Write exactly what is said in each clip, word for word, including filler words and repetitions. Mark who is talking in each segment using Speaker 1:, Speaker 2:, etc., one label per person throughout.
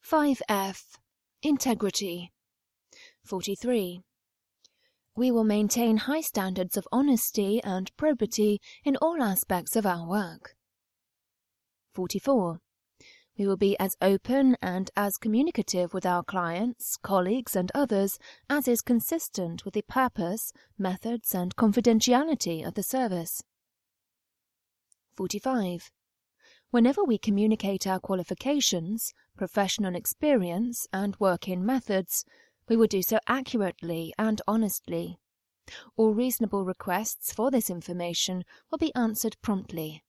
Speaker 1: five F. Integrity. forty-three. We will maintain high standards of honesty and probity in all aspects of our work. forty-four. We will be as open and as communicative with our clients, colleagues, and others as is consistent with the purpose, methods, and confidentiality of the service. forty-five. Whenever we communicate our qualifications, professional experience, and work-in methods, we will do so accurately and honestly. All reasonable requests for this information will be answered promptly.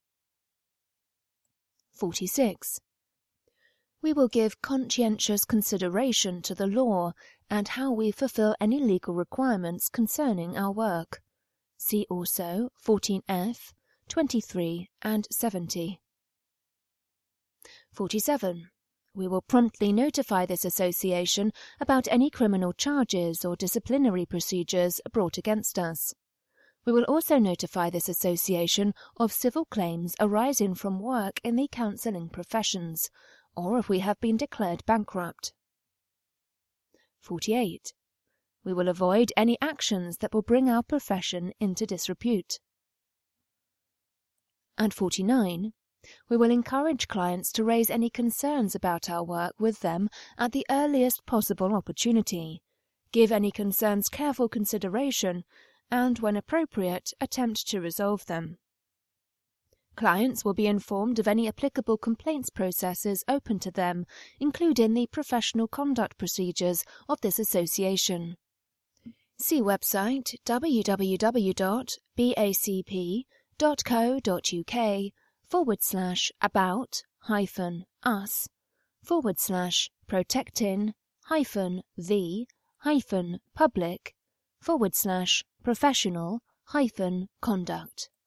Speaker 1: forty-six. We will give conscientious consideration to the law and how we fulfill any legal requirements concerning our work. See also fourteen F, twenty-three, and seventy. forty-seven. We will promptly notify this association about any criminal charges or disciplinary procedures brought against us. We will also notify this association of civil claims arising from work in the counselling professions, or if we have been declared bankrupt. forty-eight. We will avoid any actions that will bring our profession into disrepute. And forty-nine. We will encourage clients to raise any concerns about our work with them at the earliest possible opportunity, give any concerns careful consideration, and, when appropriate, attempt to resolve them. Clients will be informed of any applicable complaints processes open to them, including the professional conduct procedures of this association. See website w w w dot bacp dot co dot u k forward slash about hyphen us forward slash protectin hyphen the hyphen public forward slash professional hyphen conduct.